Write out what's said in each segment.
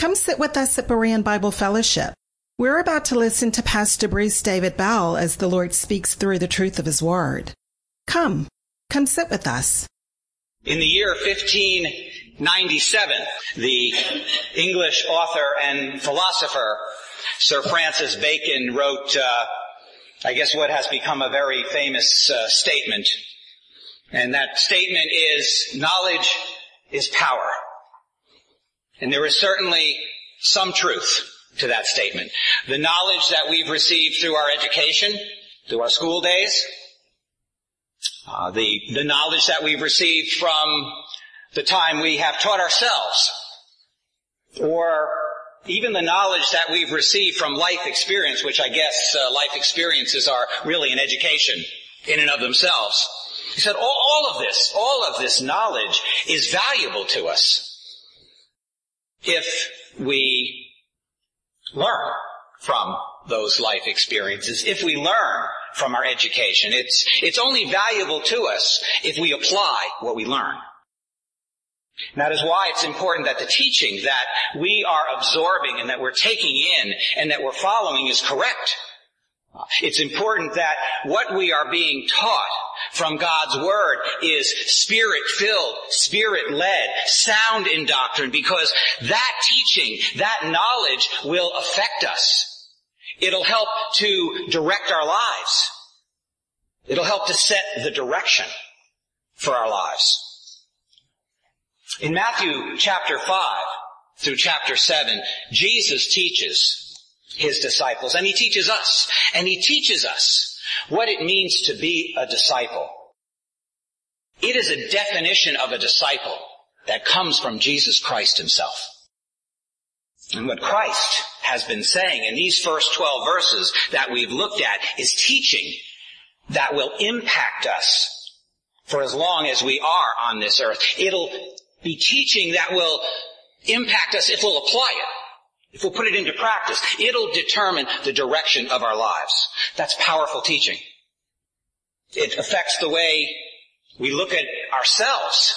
Come sit with us at Berean Bible Fellowship. We're about to listen to Pastor Bruce David Bell as the Lord speaks through the truth of His Word. Come sit with us. In the year 1597, the English author and philosopher Sir Francis Bacon wrote, what has become a very famous statement. And that statement is, knowledge is power. And there is certainly some truth to that statement. The knowledge that we've received through our education, through our school days, the knowledge that we've received from the time we have taught ourselves, or even the knowledge that we've received from life experience, which I guess life experiences are really an education in and of themselves. He said all of this knowledge is valuable to us if we learn from those life experiences, if we learn from our education. It's only valuable to us if we apply what we learn. And that is why it's important that the teaching that we are absorbing and that we're taking in and that we're following is correct. It's important that what we are being taught from God's Word is Spirit-filled, Spirit-led, sound in doctrine, because that teaching, that knowledge will affect us. It'll help to direct our lives. It'll help to set the direction for our lives. In Matthew chapter 5 through chapter 7, Jesus teaches His disciples, and He teaches us, what it means to be a disciple. It is a definition of a disciple that comes from Jesus Christ Himself. And what Christ has been saying in these first 12 verses that we've looked at is teaching that will impact us for as long as we are on this earth. It'll be teaching that will impact us if we'll apply it. If we'll put it into practice, it'll determine the direction of our lives. That's powerful teaching. It affects the way we look at ourselves,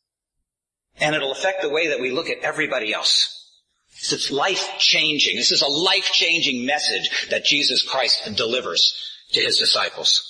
and it'll affect the way that we look at everybody else. It's life-changing. This is a life-changing message that Jesus Christ delivers to His disciples.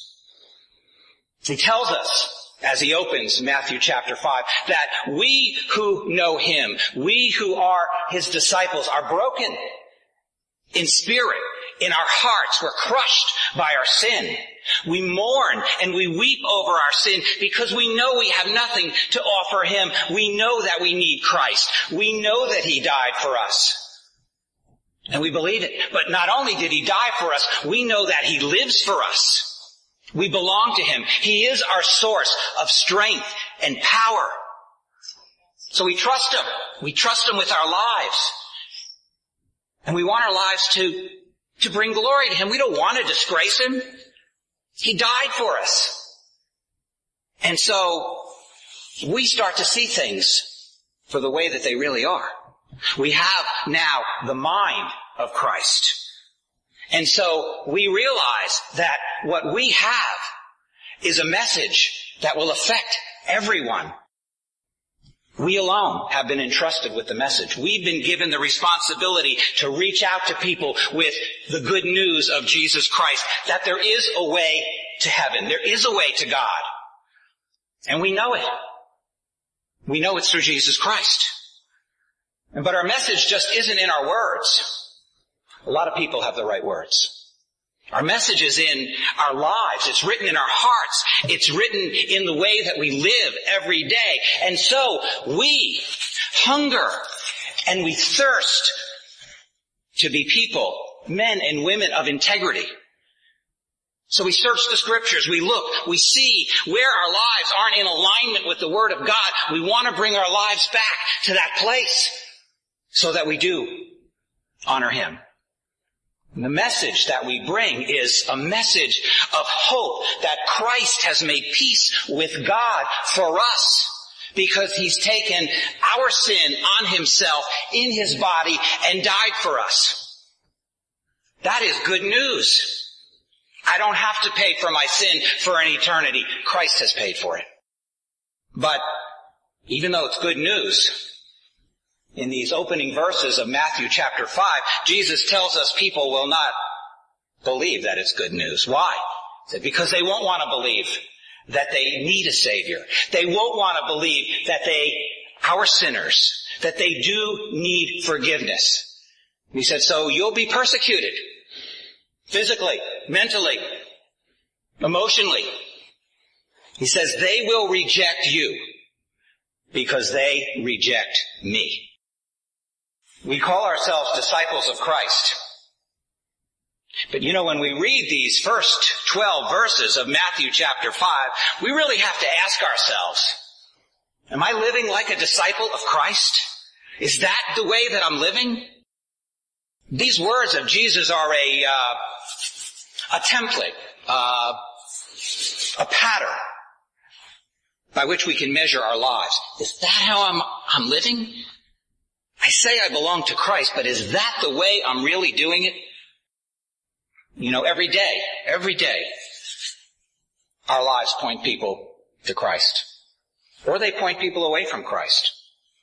He tells us, as He opens Matthew chapter 5, that we who know Him, we who are His disciples, are broken in spirit, in our hearts. We're crushed by our sin. We mourn and we weep over our sin because we know we have nothing to offer Him. We know that we need Christ. We know that He died for us. And we believe it. But not only did He die for us, we know that He lives for us. We belong to Him. He is our source of strength and power. So we trust Him. We trust Him with our lives. And we want our lives to bring glory to Him. We don't want to disgrace Him. He died for us. And so we start to see things for the way that they really are. We have now the mind of Christ. And so we realize that what we have is a message that will affect everyone. We alone have been entrusted with the message. We've been given the responsibility to reach out to people with the good news of Jesus Christ, that there is a way to heaven. There is a way to God. And we know it. We know it's through Jesus Christ. But our message just isn't in our words. A lot of people have the right words. Our message is in our lives. It's written in our hearts. It's written in the way that we live every day. And so we hunger and we thirst to be people, men and women of integrity. So we search the Scriptures, we look, we see where our lives aren't in alignment with the Word of God. We want to bring our lives back to that place so that we do honor Him. And the message that we bring is a message of hope that Christ has made peace with God for us because He's taken our sin on Himself in His body and died for us. That is good news. I don't have to pay for my sin for an eternity. Christ has paid for it. But even though it's good news, In these opening verses of Matthew chapter 5, Jesus tells us people will not believe that it's good news. Why? He said, because they won't want to believe that they need a Savior. They won't want to believe that our sinners, that they do need forgiveness. He said, so you'll be persecuted. Physically, mentally, emotionally. He says, they will reject you because they reject me. We call ourselves disciples of Christ. But when we read these first 12 verses of Matthew chapter 5, we really have to ask ourselves, am I living like a disciple of Christ? Is that the way that I'm living? These words of Jesus are a template, a pattern by which we can measure our lives. Is that how I'm living? I say I belong to Christ, but is that the way I'm really doing it? Every day, our lives point people to Christ. Or they point people away from Christ.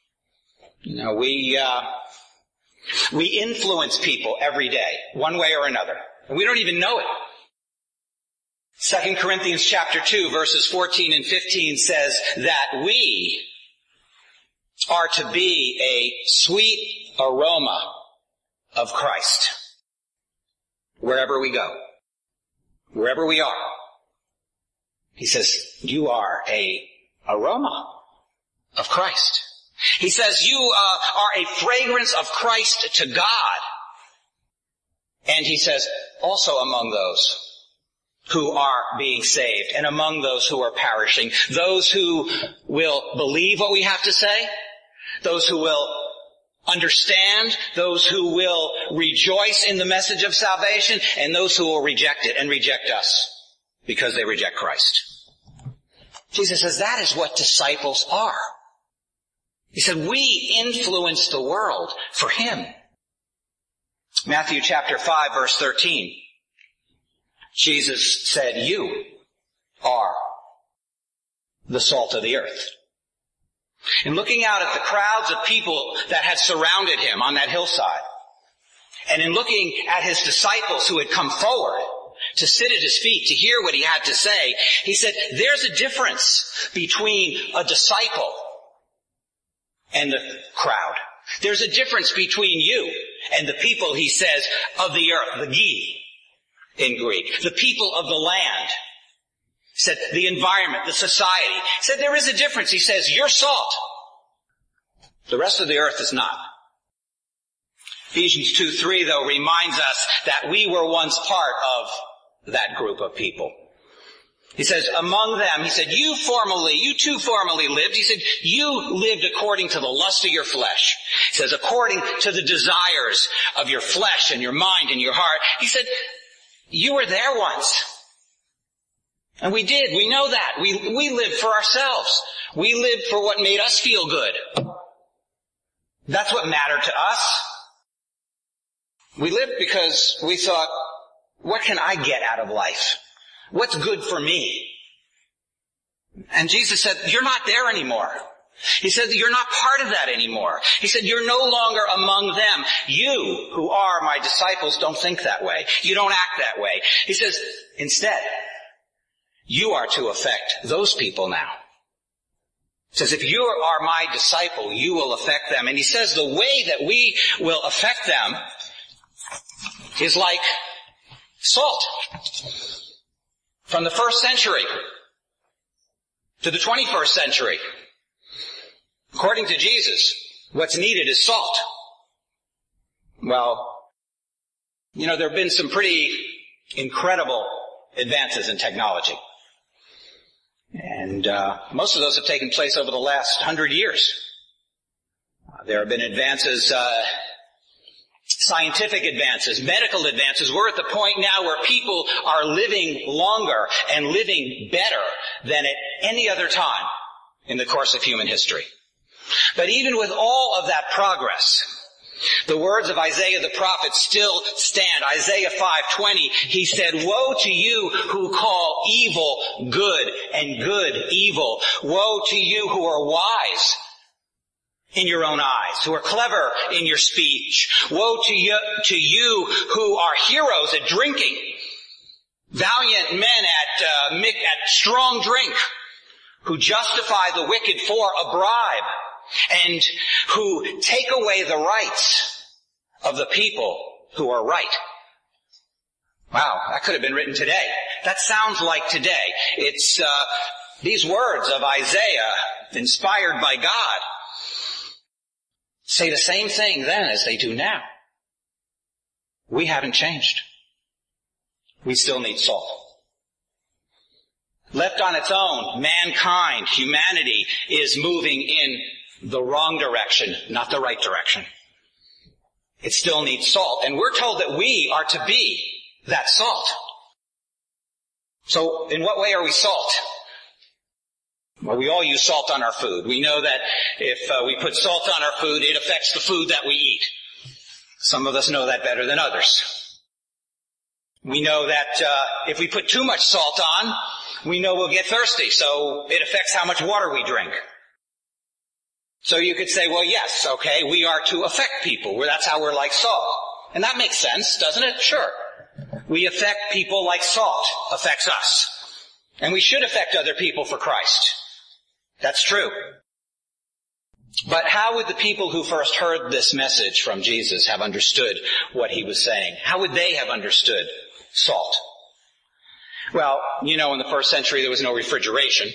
We influence people every day, one way or another. And we don't even know it. 2 Corinthians chapter 2, verses 14 and 15 says that we are to be a sweet aroma of Christ wherever we go, wherever we are. He says, you are a aroma of Christ. He says, you are a fragrance of Christ to God. And he says, also among those who are being saved and among those who are perishing, those who will believe what we have to say, those who will understand, those who will rejoice in the message of salvation, and those who will reject it and reject us because they reject Christ. Jesus says that is what disciples are. He said, we influence the world for Him. Matthew chapter 5, verse 13. Jesus said, you are the salt of the earth. And looking out at the crowds of people that had surrounded Him on that hillside, and in looking at His disciples who had come forward to sit at His feet to hear what He had to say, He said, there's a difference between a disciple and the crowd. There's a difference between you and the people, He says, of the earth, the gi in Greek, the people of the land. He said, the environment, the society. He said, there is a difference. He says, you're salt. The rest of the earth is not. Ephesians 2:3, though, reminds us that we were once part of that group of people. He says, among them, he said, you too formerly lived. He said, you lived according to the lust of your flesh. He says, according to the desires of your flesh and your mind and your heart. He said, you were there once. And we did. We know that. We lived for ourselves. We lived for what made us feel good. That's what mattered to us. We lived because we thought, what can I get out of life? What's good for me? And Jesus said, you're not there anymore. He said, you're not part of that anymore. He said, you're no longer among them. You who are my disciples don't think that way. You don't act that way. He says, instead, you are to affect those people now. He says, if you are my disciple, you will affect them. And he says the way that we will affect them is like salt. From the first century to the 21st century, according to Jesus, what's needed is salt. Well, there have been some pretty incredible advances in technology. And most of those have taken place over the last 100 years. There have been advances, scientific advances, medical advances. We're at the point now where people are living longer and living better than at any other time in the course of human history. But even with all of that progress, the words of Isaiah the prophet still stand. Isaiah 5:20, he said, woe to you who call evil good and good evil. Woe to you who are wise in your own eyes, who are clever in your speech. Woe to you who are heroes at drinking, valiant men at strong drink, who justify the wicked for a bribe, and who take away the rights of the people who are right. Wow, that could have been written today. That sounds like today. It's these words of Isaiah, inspired by God, say the same thing then as they do now. We haven't changed. We still need salt. Left on its own, mankind, humanity, is moving in the wrong direction, not the right direction. It still needs salt, and we're told that we are to be that salt. So, in what way are we salt? Well, we all use salt on our food. We know that if we put salt on our food, it affects the food that we eat. Some of us know that better than others. We know that if we put too much salt on, we know we'll get thirsty, so it affects how much water we drink. So you could say, well, yes, okay, we are to affect people. That's how we're like salt. And that makes sense, doesn't it? Sure. We affect people like salt affects us. And we should affect other people for Christ. That's true. But how would the people who first heard this message from Jesus have understood what he was saying? How would they have understood salt? Well, in the first century there was no refrigeration.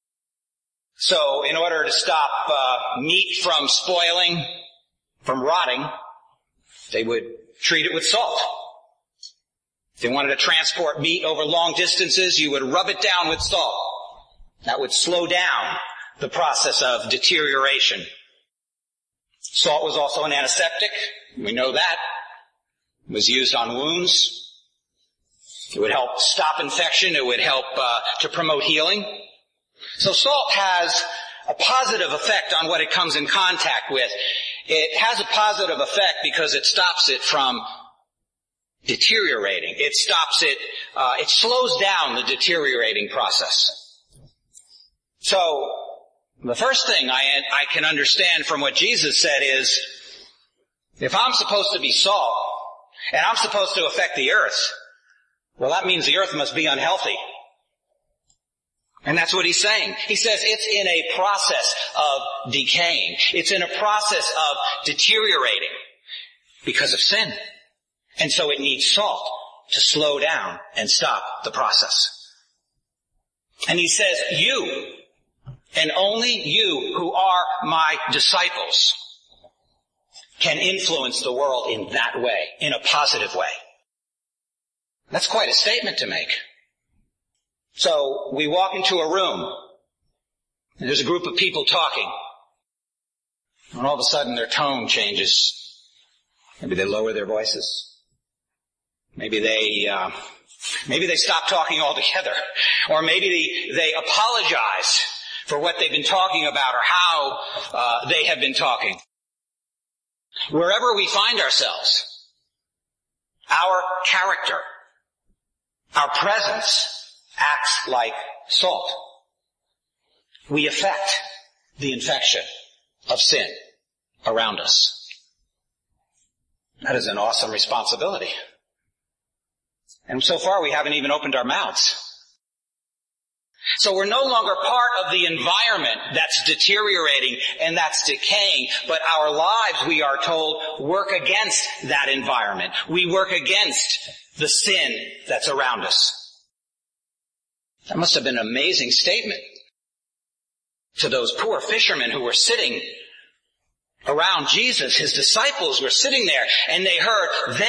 So in order to stop meat from spoiling, from rotting, they would treat it with salt. If they wanted to transport meat over long distances, you would rub it down with salt. That would slow down the process of deterioration. Salt was also an antiseptic. We know that. It was used on wounds. It would help stop infection. It would help to promote healing. So salt has a positive effect on what it comes in contact with. It has a positive effect because it stops it from deteriorating. It stops it, it slows down the deteriorating process. So, the first thing I can understand from what Jesus said is, if I'm supposed to be salt, and I'm supposed to affect the earth, well, that means the earth must be unhealthy. And that's what he's saying. He says it's in a process of decaying. It's in a process of deteriorating because of sin. And so it needs salt to slow down and stop the process. And he says, you, and only you who are my disciples, can influence the world in that way, in a positive way. That's quite a statement to make. So we walk into a room, and there's a group of people talking, and all of a sudden their tone changes. Maybe they lower their voices. Maybe they stop talking altogether. Or maybe they apologize for what they've been talking about or how they have been talking. Wherever we find ourselves, our character, our presence acts like salt. We affect the infection of sin around us. That is an awesome responsibility. And so far we haven't even opened our mouths. So we're no longer part of the environment that's deteriorating and that's decaying, but our lives, we are told, work against that environment. We work against the sin that's around us. That must have been an amazing statement to those poor fishermen who were sitting around Jesus. His disciples were sitting there and they heard,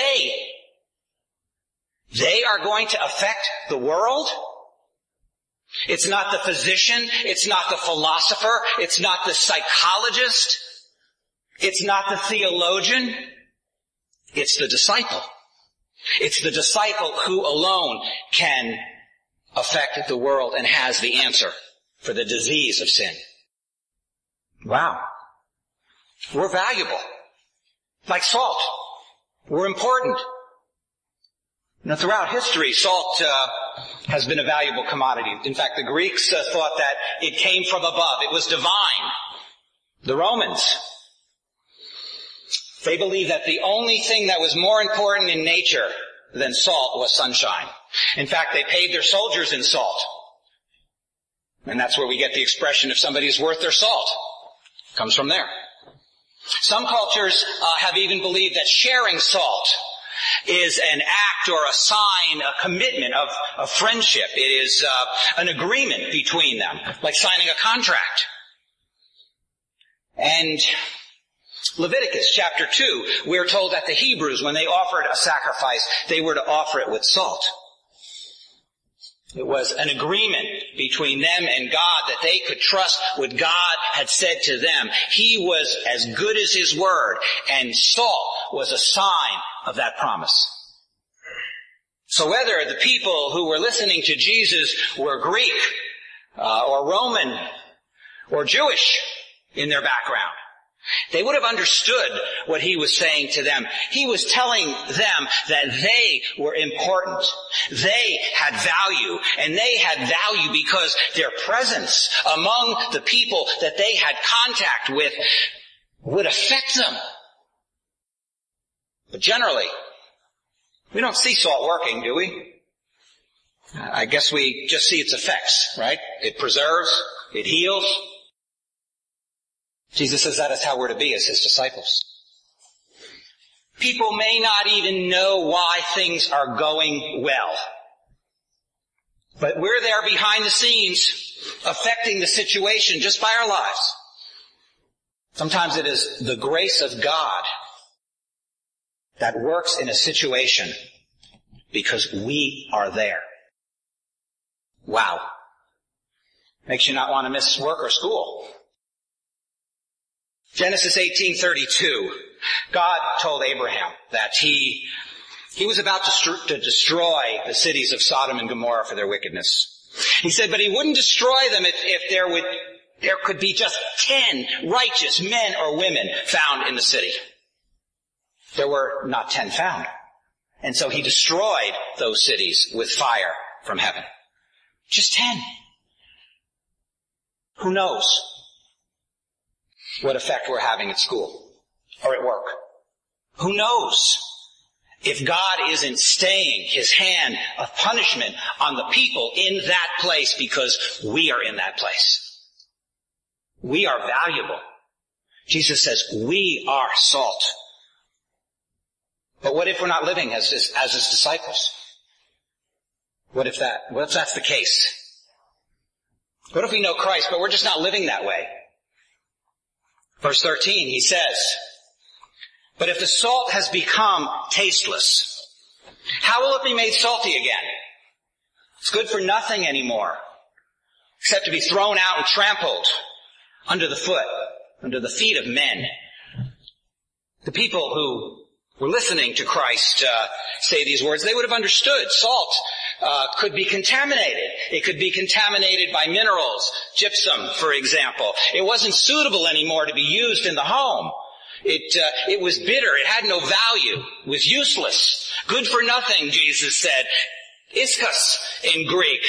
they are going to affect the world? It's not the physician, it's not the philosopher, it's not the psychologist, it's not the theologian, it's the disciple. It's the disciple who alone can affect the world and has the answer for the disease of sin. Wow. We're valuable. Like salt. We're important. Throughout history, salt has been a valuable commodity. In fact, the Greeks thought that it came from above. It was divine. The Romans They believed that the only thing that was more important in nature than salt was sunshine. In fact, they paid their soldiers in salt. And that's where we get the expression, if somebody's worth their salt. It comes from there. Some cultures have even believed that sharing salt is an act or a sign, a commitment of friendship. It is an agreement between them, like signing a contract. And Leviticus chapter 2, we're told that the Hebrews, when they offered a sacrifice, they were to offer it with salt. It was an agreement between them and God that they could trust what God had said to them. He was as good as His word, and salt was a sign of that promise. So whether the people who were listening to Jesus were Greek, or Roman, or Jewish in their background, they would have understood what He was saying to them. He was telling them that they were important. They had value, and they had value because their presence among the people that they had contact with would affect them. But generally, we don't see salt working, do we? I guess we just see its effects, right? It preserves, it heals. Jesus says that is how we're to be as His disciples. People may not even know why things are going well. But we're there behind the scenes, affecting the situation just by our lives. Sometimes it is the grace of God that works in a situation because we are there. Wow. Makes you not want to miss work or school. Genesis 18:32, God told Abraham that he was about to destroy the cities of Sodom and Gomorrah for their wickedness. He said, but He wouldn't destroy them if there could be just 10 righteous men or women found in the city. There were not 10 found. And so He destroyed those cities with fire from heaven. Just 10. Who knows what effect we're having at school or at work? Who knows if God isn't staying His hand of punishment on the people in that place because we are in that place? We are valuable. Jesus says we are salt. But what if we're not living as His disciples? What if that's the case? What if we know Christ, but we're just not living that way? Verse 13, He says, but if the salt has become tasteless, how will it be made salty again? It's good for nothing anymore, except to be thrown out and trampled under the feet of men. The people who were listening to Christ say these words, they would have understood. Salt could be contaminated. It could be contaminated by minerals, gypsum, for example. It wasn't suitable anymore to be used in the home. It was bitter. It had no value. It was useless. Good for nothing, Jesus said. Iskos in Greek.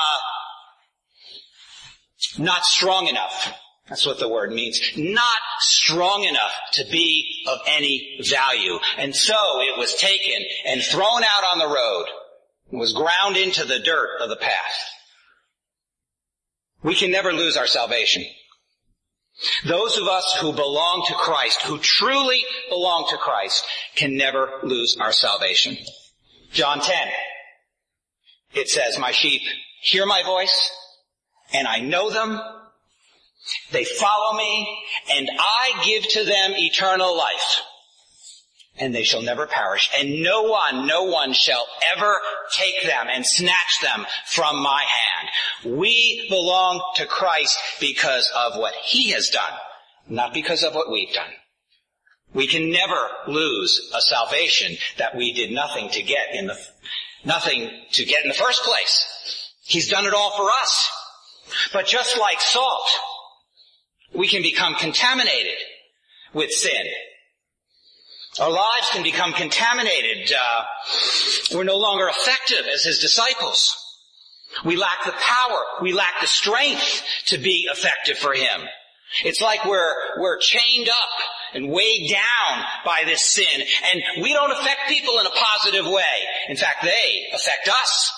Not strong enough. That's what the word means. Not strong enough to be of any value. And so it was taken and thrown out on the road. Was ground into the dirt of the path. We can never lose our salvation. Those of us who belong to Christ, who truly belong to Christ, can never lose our salvation. John 10, it says, my sheep hear my voice, and I know them. They follow me, and I give to them eternal life. And they shall never perish, and no one shall ever take them and snatch them from my hand. We belong to Christ because of what He has done, not because of what we've done. We can never lose a salvation that we did nothing to get in the first place. He's done it all for us. But just like salt, we can become contaminated with sin. Our lives can become contaminated. We're no longer effective as His disciples. We lack the power. We lack the strength to be effective for Him. It's like we're chained up and weighed down by this sin. And we don't affect people in a positive way. In fact, they affect us.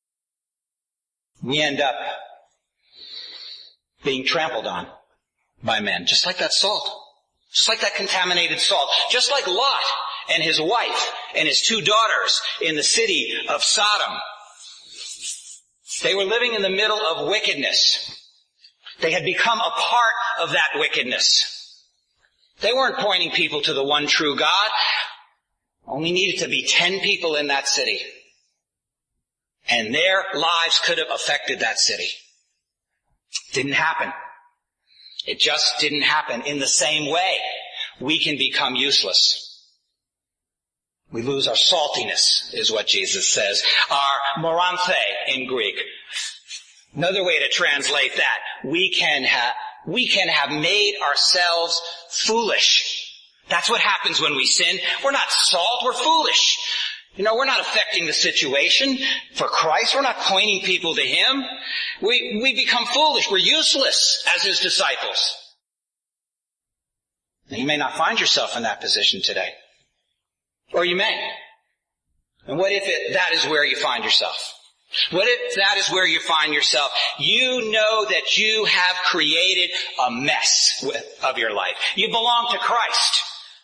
We end up being trampled on by men, just like that salt. Just like that contaminated salt. Just like Lot and his wife and his 2 daughters in the city of Sodom. They were living in the middle of wickedness. They had become a part of that wickedness. They weren't pointing people to the one true God. Only needed to be 10 people in that city. And their lives could have affected that city. Didn't happen. It just didn't happen. In the same way, we can become useless. We lose our saltiness, is what Jesus says. Our moranthe in Greek. Another way to translate that, we can have made ourselves foolish. That's what happens when we sin. We're not salt, we're foolish. We're not affecting the situation for Christ. We're not pointing people to Him. We become foolish. We're useless as His disciples. And you may not find yourself in that position today. Or you may. And what if that is where you find yourself? What if that is where you find yourself? You know that you have created a mess of your life. You belong to Christ.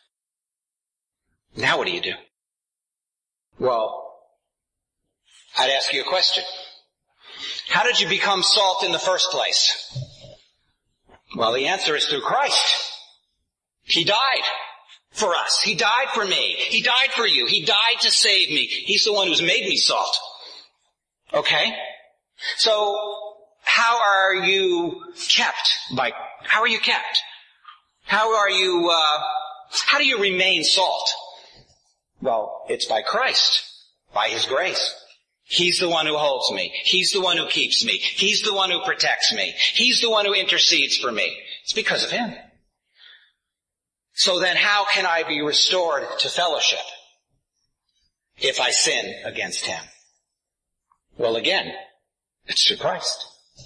Now what do you do? Well, I'd ask you a question. How did you become salt in the first place? Well, the answer is through Christ. He died for us. He died for me. He died for you. He died to save me. He's the one who's made me salt. Okay? So, how are you kept? How do you remain salt? Well, it's by Christ, by His grace. He's the one who holds me. He's the one who keeps me. He's the one who protects me. He's the one who intercedes for me. It's because of Him. So then how can I be restored to fellowship if I sin against Him? Well, again, it's through Christ.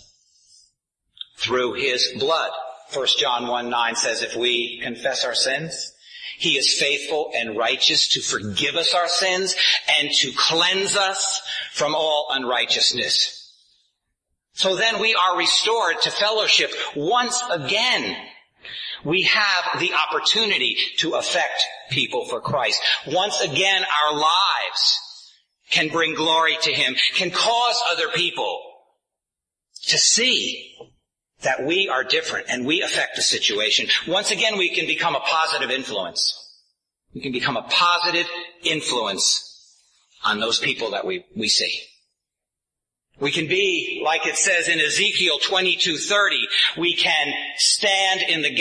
Through His blood. 1 John 1:9 says if we confess our sins, He is faithful and righteous to forgive us our sins and to cleanse us from all unrighteousness. So then we are restored to fellowship once again. We have the opportunity to affect people for Christ. Once again, our lives can bring glory to Him, can cause other people to see that we are different and we affect the situation. Once again, we can become a positive influence. We can become a positive influence on those people that we see. We can be, like it says in Ezekiel 22:30, we can stand in the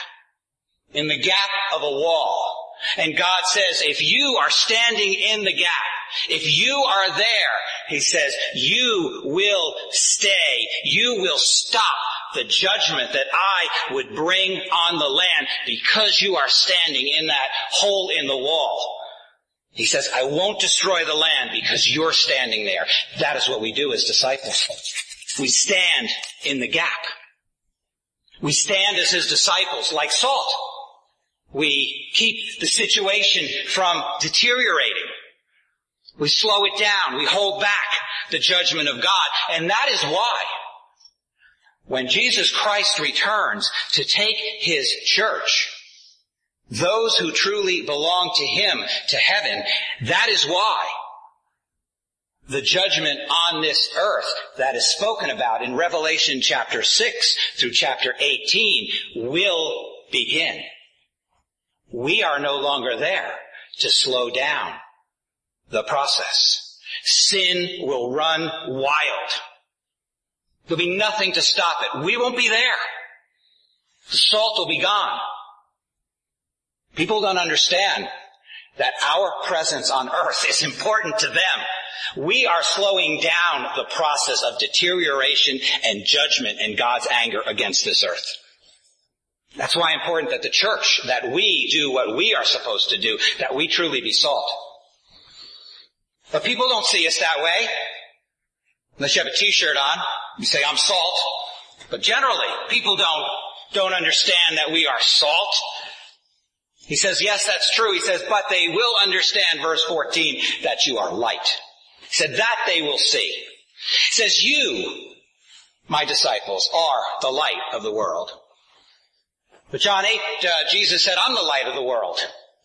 gap of a wall. And God says, if you are standing in the gap, if you are there, He says, you will stay. You will stop the judgment that I would bring on the land because you are standing in that hole in the wall. He says, I won't destroy the land because you're standing there. That is what we do as disciples. We stand in the gap. We stand as His disciples like salt. We keep the situation from deteriorating. We slow it down. We hold back the judgment of God. And that is why when Jesus Christ returns to take His church, those who truly belong to Him, to heaven, that is why the judgment on this earth that is spoken about in Revelation chapter 6 through chapter 18 will begin. We are no longer there to slow down the process. Sin will run wild. There'll be nothing to stop it. We won't be there. The salt will be gone. People don't understand that our presence on earth is important to them. We are slowing down the process of deterioration and judgment and God's anger against this earth. That's why it's important that the church, that we do what we are supposed to do, that we truly be salt. But people don't see us that way. Unless you have a t-shirt on, you say, I'm salt. But generally, people don't understand that we are salt. He says, yes, that's true. He says, but they will understand, verse 14, that you are light. He said, that they will see. He says, you, my disciples, are the light of the world. But John 8, Jesus said, I'm the light of the world.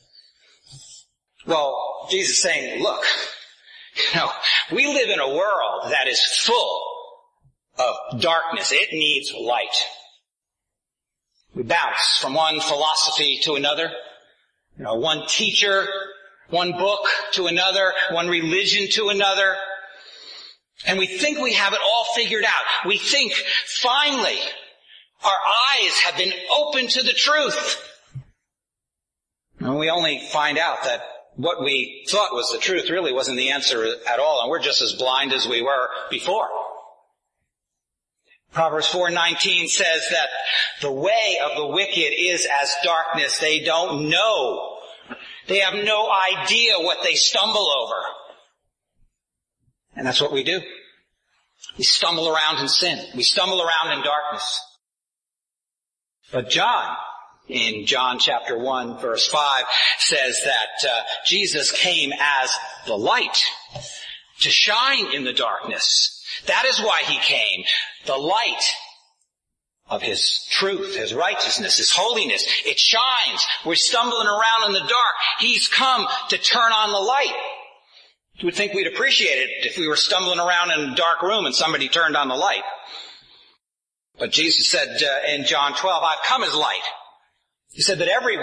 Well, Jesus is saying, look, we live in a world that is full of darkness. It needs light. We bounce from one philosophy to another, one teacher, one book to another, one religion to another. And we think we have it all figured out. We think finally our eyes have been opened to the truth. And we only find out that what we thought was the truth really wasn't the answer at all, and we're just as blind as we were before. Proverbs 4:19 says that the way of the wicked is as darkness. They don't know. They have no idea what they stumble over. And that's what we do. We stumble around in sin. We stumble around in darkness. But John, in John chapter 1 verse 5, says that Jesus came as the light to shine in the darkness. That is why he came. The light of his truth, his righteousness, his holiness. It shines. We're stumbling around in the dark. He's come to turn on the light. You would think we'd appreciate it if we were stumbling around in a dark room and somebody turned on the light. But Jesus said in John 12, I've come as light. He said that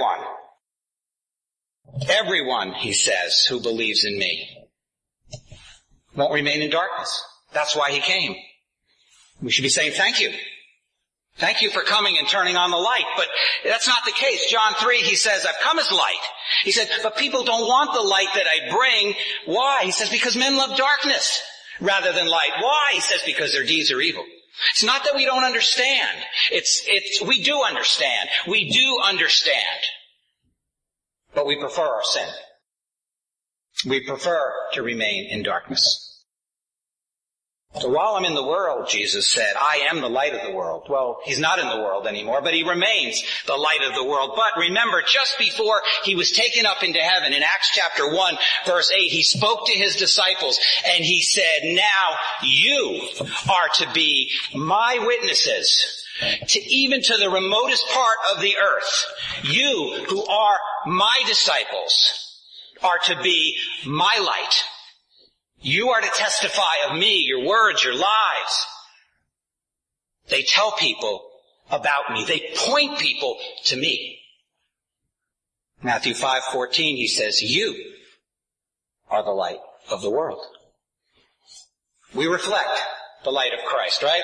everyone, he says, who believes in me won't remain in darkness. That's why he came. We should be saying thank you. Thank you for coming and turning on the light. But that's not the case. John 3, he says, I've come as light. He said, but people don't want the light that I bring. Why? He says, because men love darkness rather than light. Why? He says, because their deeds are evil. It's not that we don't understand. We do understand. We do understand. But we prefer our sin. We prefer to remain in darkness. So while I'm in the world, Jesus said, I am the light of the world. Well, he's not in the world anymore, but he remains the light of the world. But remember, just before he was taken up into heaven, in Acts chapter 1, verse 8, he spoke to his disciples and he said, now you are to be my witnesses, even to the remotest part of the earth. You who are my disciples are to be my light. You are to testify of me, your words, your lives. They tell people about me. They point people to me. Matthew 5:14, he says, you are the light of the world. We reflect the light of Christ, right?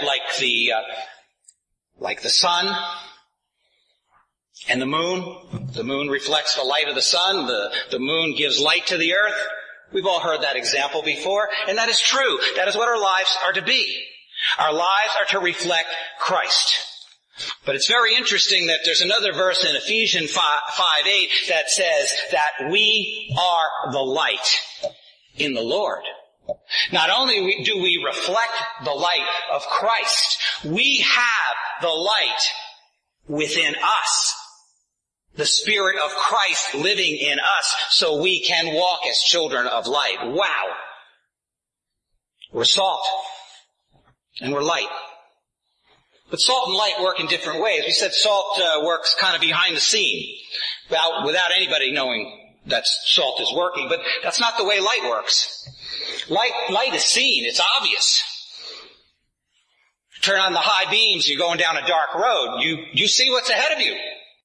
Like the sun and the moon. The moon reflects the light of the sun. The moon gives light to the earth. We've all heard that example before, and that is true. That is what our lives are to be. Our lives are to reflect Christ. But it's very interesting that there's another verse in Ephesians 5:8 that says that we are the light in the Lord. Not only do we reflect the light of Christ, we have the light within us. The Spirit of Christ living in us so we can walk as children of light. Wow. We're salt and we're light. But salt and light work in different ways. We said salt works kind of behind the scene without anybody knowing that salt is working, but that's not the way light works. Light is seen. It's obvious. Turn on the high beams, you're going down a dark road. You see what's ahead of you.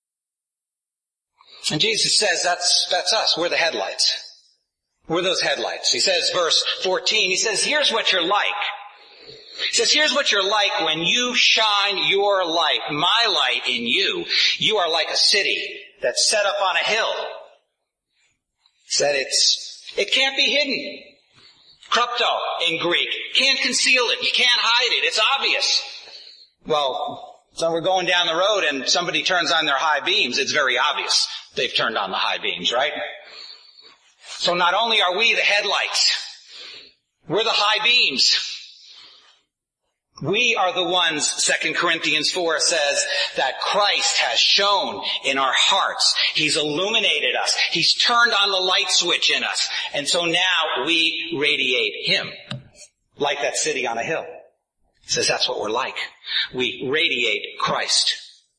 And Jesus says that's us. We're the headlights. We're those headlights. He says, verse 14, he says, here's what you're like. He says, here's what you're like when you shine your light, my light in you. You are like a city that's set up on a hill. He said it can't be hidden. Krypto in Greek. Can't conceal it. You can't hide it. It's obvious. Well, so we're going down the road and somebody turns on their high beams. It's very obvious they've turned on the high beams, right? So not only are we the headlights, we're the high beams. We are the ones, 2 Corinthians 4 says, that Christ has shone in our hearts. He's illuminated us. He's turned on the light switch in us. And so now we radiate Him. Like that city on a hill. He says that's what we're like. We radiate Christ.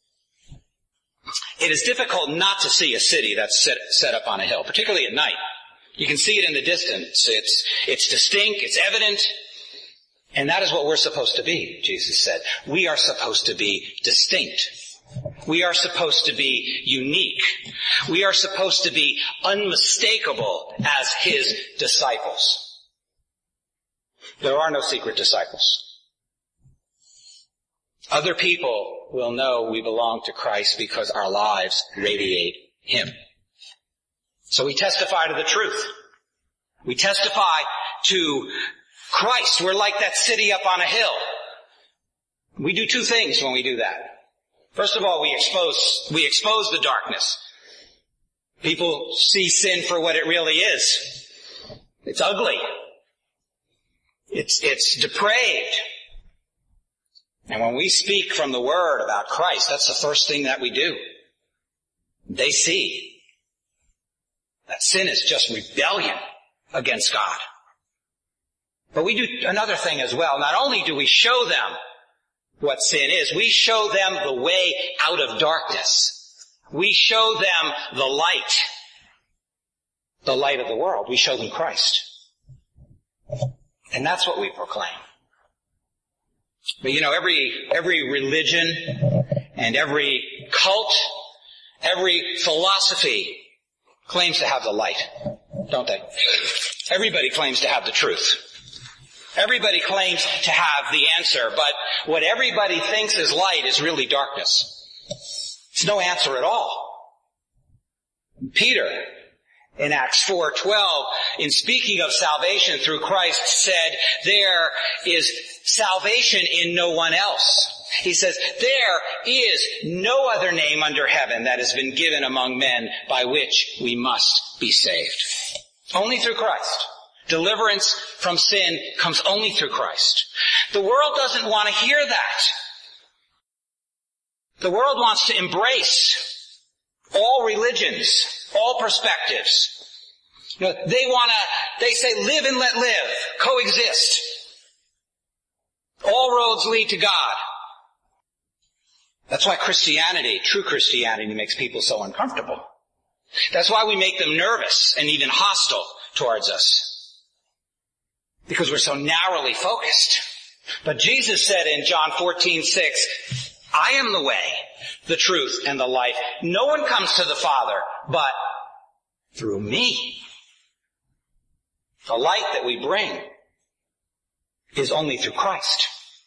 It is difficult not to see a city that's set up on a hill, particularly at night. You can see it in the distance. It's distinct, it's evident. And that is what we're supposed to be, Jesus said. We are supposed to be distinct. We are supposed to be unique. We are supposed to be unmistakable as His disciples. There are no secret disciples. Other people will know we belong to Christ because our lives radiate Him. So we testify to the truth. We testify to Christ. We're like that city up on a hill. We do two things when we do that. First of all, we expose the darkness. People see sin for what it really is. It's ugly. It's depraved. And when we speak from the Word about Christ, that's the first thing that we do. They see that sin is just rebellion against God. But we do another thing as well. Not only do we show them what sin is, we show them the way out of darkness. We show them the light of the world. We show them Christ. And that's what we proclaim. But every religion and every cult, every philosophy claims to have the light, don't they? Everybody claims to have the truth. Everybody claims to have the answer, but what everybody thinks is light is really darkness. It's no answer at all. Peter, in Acts 4:12, in speaking of salvation through Christ, said, there is salvation in no one else. He says, there is no other name under heaven that has been given among men by which we must be saved. Only through Christ. Deliverance from sin comes only through Christ. The world doesn't want to hear that. The world wants to embrace all religions, all perspectives. They say live and let live, coexist. All roads lead to God. That's why Christianity, true Christianity, makes people so uncomfortable. That's why we make them nervous and even hostile towards us. Because we're so narrowly focused. But Jesus said in John 14:6, I am the way, the truth, and the life. No one comes to the Father but through me. The light that we bring is only through Christ.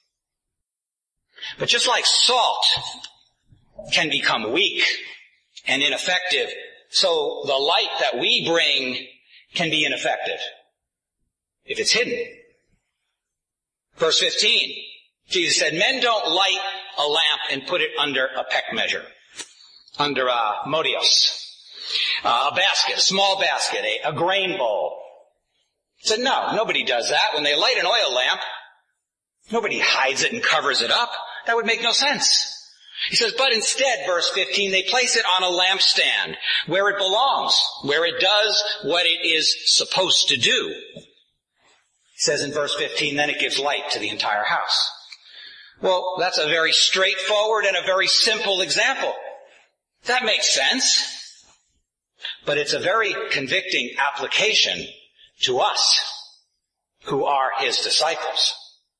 But just like salt can become weak and ineffective, so the light that we bring can be ineffective if it's hidden. Verse 15, Jesus said, men don't light a lamp and put it under a peck measure, under a modios, a basket, a small basket, a grain bowl. He said, no, nobody does that. When they light an oil lamp, nobody hides it and covers it up. That would make no sense. He says, but instead, verse 15, they place it on a lampstand where it belongs, where it does what it is supposed to do. He says in verse 15, then it gives light to the entire house. Well, that's a very straightforward and a very simple example. That makes sense. But it's a very convicting application to us who are His disciples.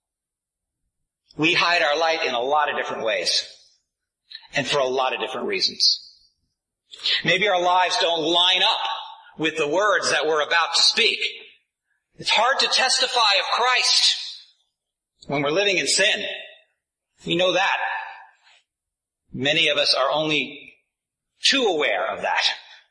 We hide our light in a lot of different ways and for a lot of different reasons. Maybe our lives don't line up with the words that we're about to speak. It's hard to testify of Christ when we're living in sin. We know that. Many of us are only too aware of that.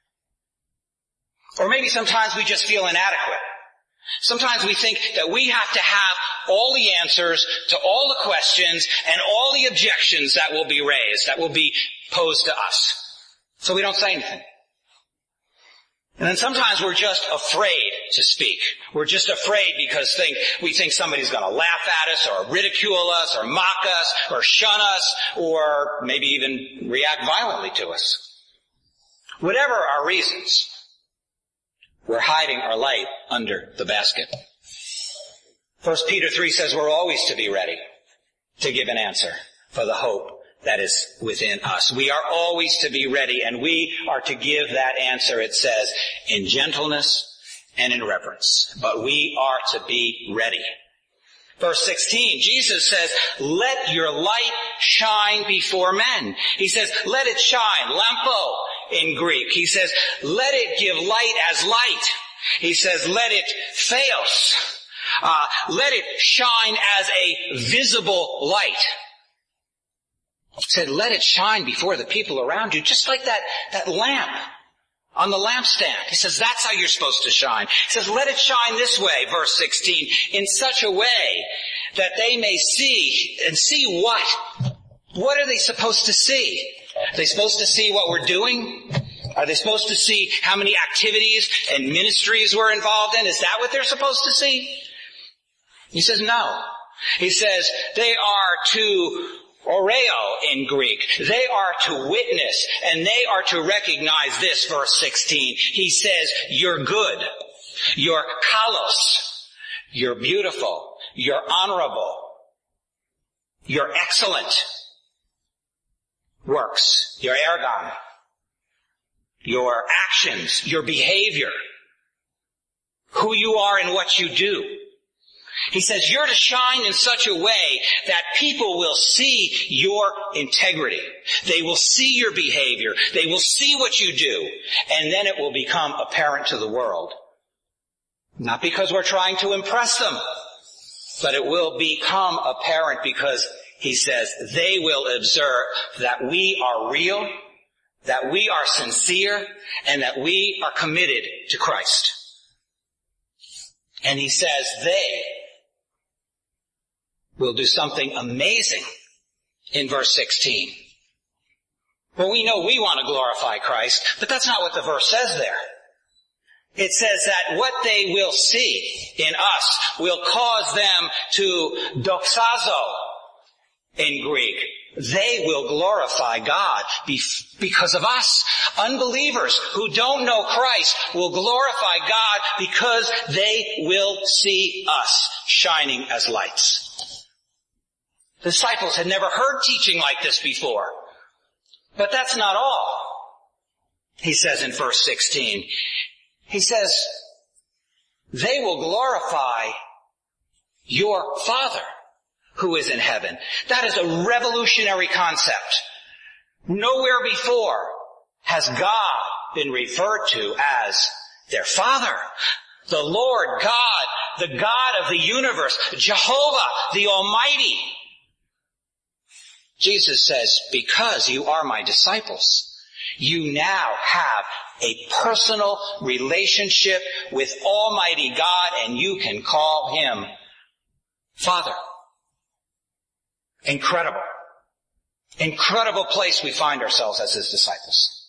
Or maybe sometimes we just feel inadequate. Sometimes we think that we have to have all the answers to all the questions and all the objections that will be raised, that will be posed to us. So we don't say anything. And then sometimes we're just afraid to speak. We're just afraid because we think somebody's going to laugh at us or ridicule us or mock us or shun us or maybe even react violently to us. Whatever our reasons, we're hiding our light under the basket. 1 Peter 3 says we're always to be ready to give an answer for the hope that is within us. We are always to be ready, and we are to give that answer, it says, in gentleness and in reverence. But we are to be ready. Verse 16, Jesus says, let your light shine before men. He says, let it shine, lampo in Greek. He says, let it give light as light. He says, let it theos. Let it shine as a visible light. He said, let it shine before the people around you, just like that lamp on the lampstand. He says, that's how you're supposed to shine. He says, let it shine this way, verse 16, in such a way that they may see. And see what? What are they supposed to see? Are they supposed to see what we're doing? Are they supposed to see how many activities and ministries we're involved in? Is that what they're supposed to see? He says, no. He says, they are to oreo in Greek. They are to witness, and they are to recognize this, verse 16. He says, you're good. You're kalos. You're beautiful. You're honorable. You're excellent. Works. Your ergon. Your actions. Your behavior. Who you are and what you do. He says you're to shine in such a way that people will see your integrity. They will see your behavior. They will see what you do. And then it will become apparent to the world. Not because we're trying to impress them, but it will become apparent because, he says, they will observe that we are real, that we are sincere, and that we are committed to Christ. And he says they will do something amazing in verse 16. Well, we know we want to glorify Christ, but that's not what the verse says there. It says that what they will see in us will cause them to doxazo in Greek. They will glorify God because of us. Unbelievers who don't know Christ will glorify God because they will see us shining as lights. The disciples had never heard teaching like this before. But that's not all. He says in verse 16, he says, they will glorify your Father who is in heaven. That is a revolutionary concept. Nowhere before has God been referred to as their Father. The Lord God, the God of the universe, Jehovah, the Almighty. Jesus says, because you are my disciples, you now have a personal relationship with Almighty God, and you can call Him Father. Incredible. Incredible place we find ourselves as His disciples.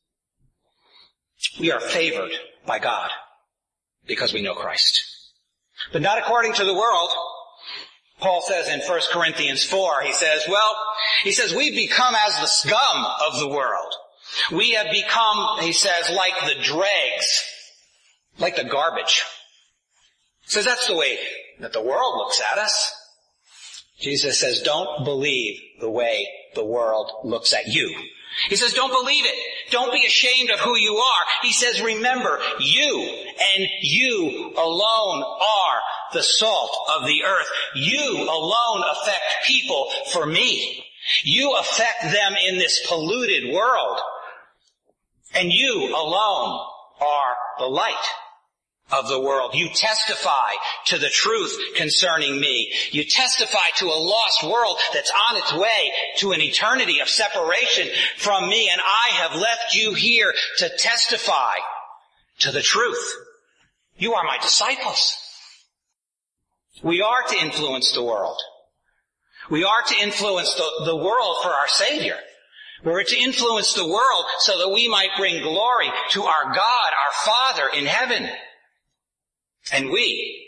We are favored by God because we know Christ. But not according to the world. Paul says in 1 Corinthians 4, he says, we've become as the scum of the world. We have become, he says, like the dregs, like the garbage. He says that's the way that the world looks at us. Jesus says, don't believe the way the world looks at you. He says, don't believe it. Don't be ashamed of who you are. He says, remember, you and you alone are the salt of the earth. You alone affect people for me. You affect them in this polluted world. And you alone are the light of the world. You testify to the truth concerning me. You testify to a lost world that's on its way to an eternity of separation from me. And I have left you here to testify to the truth. You are my disciples. We are to influence the world. We are to influence the world for our Savior. We're to influence the world so that we might bring glory to our God, our Father in heaven. And we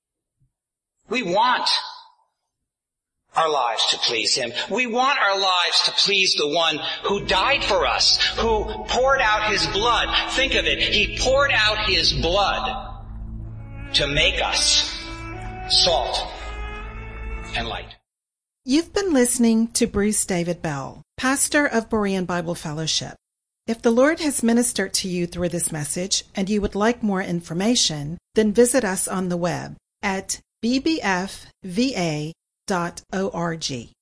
want our lives to please Him. We want our lives to please the one who died for us, who poured out His blood. Think of it. He poured out His blood to make us salt and light. You've been listening to Bruce David Bell, pastor of Berean Bible Fellowship. If the Lord has ministered to you through this message and you would like more information, then visit us on the web at bbfva.org.